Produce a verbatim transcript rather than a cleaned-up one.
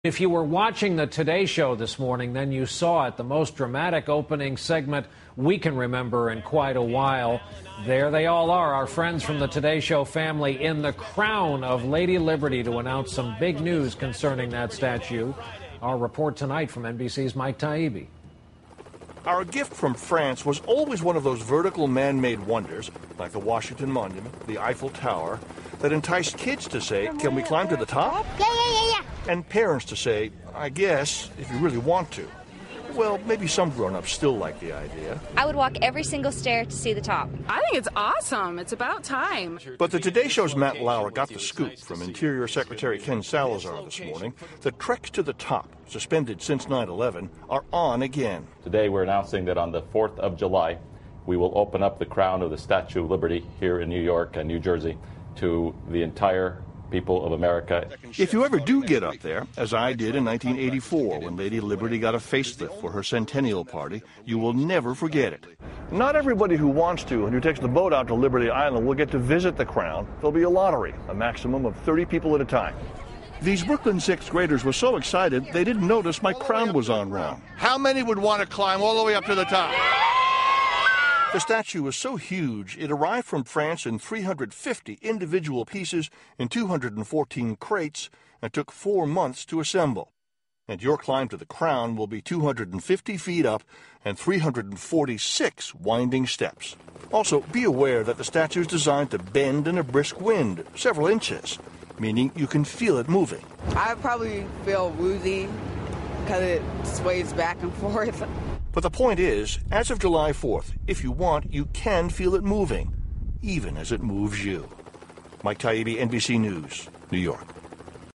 If you were watching the Today Show this morning, then you saw it, the most dramatic opening segment we can remember in quite a while. There they all are, our friends from the Today Show family, in the crown of Lady Liberty to announce some big news concerning that statue. Our report tonight from N B C's Mike Taibbi. Our gift from France was always one of those vertical man-made wonders, like the Washington Monument, the Eiffel Tower, that enticed kids to say, "Can we climb to the top?" Yeah, yeah, yeah, yeah. And parents to say, "I guess, if you really want to." Well, maybe some grown-ups still like the idea. I would walk every single stair to see the top. I think it's awesome. It's about time. But the Today Show's Matt Lauer got the scoop from Interior Secretary Ken Salazar this morning that treks to the top, suspended since nine eleven, are on again. Today we're announcing that on the fourth of July, we will open up the crown of the Statue of Liberty here in New York and New Jersey to the entire people of America. If you ever do get up there, as I did in nineteen eighty-four when Lady Liberty got a facelift for her centennial party, you will never forget it. Not everybody who wants to and who takes the boat out to Liberty Island will get to visit the crown. There'll be a lottery, a maximum of thirty people at a time. These Brooklyn sixth graders were so excited they didn't notice my crown was on wrong. How many would want to climb all the way up to the top? The statue was so huge, it arrived from France in three hundred fifty individual pieces in two hundred fourteen crates and took four months to assemble. And your climb to the crown will be two hundred fifty feet up and three hundred forty-six winding steps. Also, be aware that the statue is designed to bend in a brisk wind, several inches, meaning you can feel it moving. I probably feel woozy because it sways back and forth. But the point is, as of July fourth, if you want, you can feel it moving, even as it moves you. Mike Taibbi, N B C News, New York.